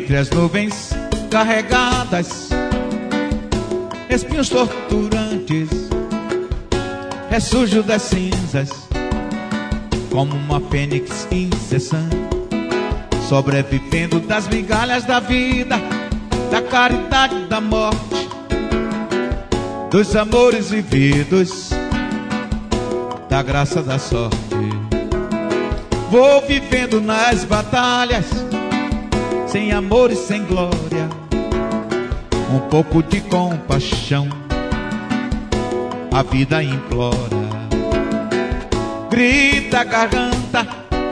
Entre as nuvens carregadas, espinhos torturantes, ressurjo das cinzas, como uma fênix incessante, sobrevivendo das migalhas da vida, da caridade, da morte, dos amores vividos, da graça, da sorte. Vou vivendo nas batalhas, sem amor e sem glória, um pouco de compaixão a vida implora. Grita a garganta,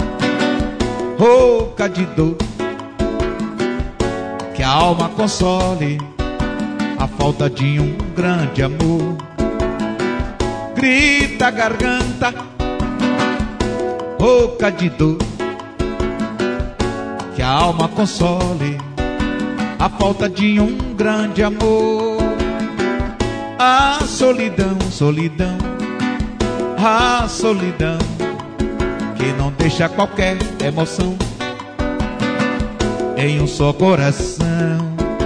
rouca de dor, que a alma console a falta de um grande amor. Grita a garganta, rouca de dor, que a alma console a falta de um grande amor. A solidão, solidão, a solidão, que não deixa qualquer emoção em um só coração.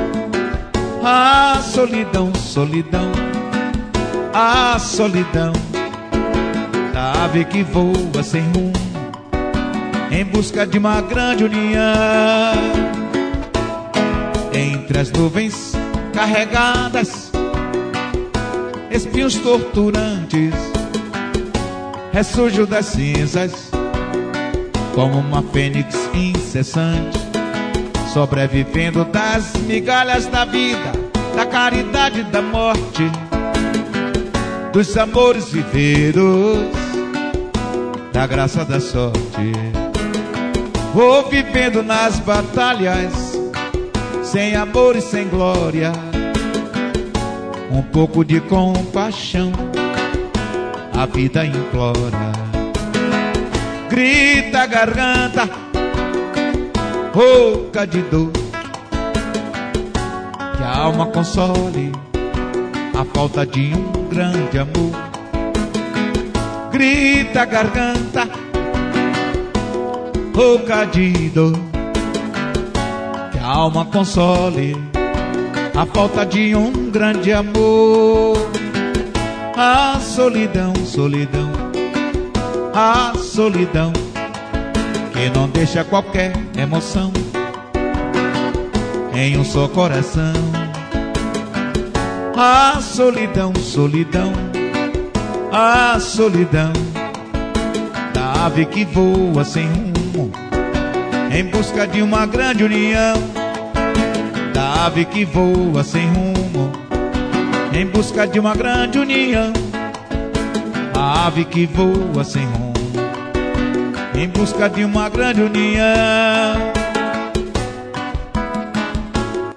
A solidão, solidão, a solidão da ave que voa sem rumo em busca de uma grande união. Entre as nuvens carregadas, espinhos torturantes, ressurjo das cinzas, como uma fênix incessante, sobrevivendo das migalhas da vida, da caridade, da morte, dos amores vividos, da graça, da sorte. Vou vivendo nas batalhas, sem amor e sem glória, um pouco de compaixão a vida implora. Grita a garganta, rouca de dor, que a alma console a falta de um grande amor. Grita a garganta, rouca de dor, que a alma console a falta de um grande amor. A solidão, solidão, a solidão, que não deixa qualquer emoção em um só coração. A solidão, solidão, a solidão da ave que voa sem rumo em busca de uma grande união. Da ave que voa sem rumo em busca de uma grande união. A ave que voa sem rumo em busca de uma grande união.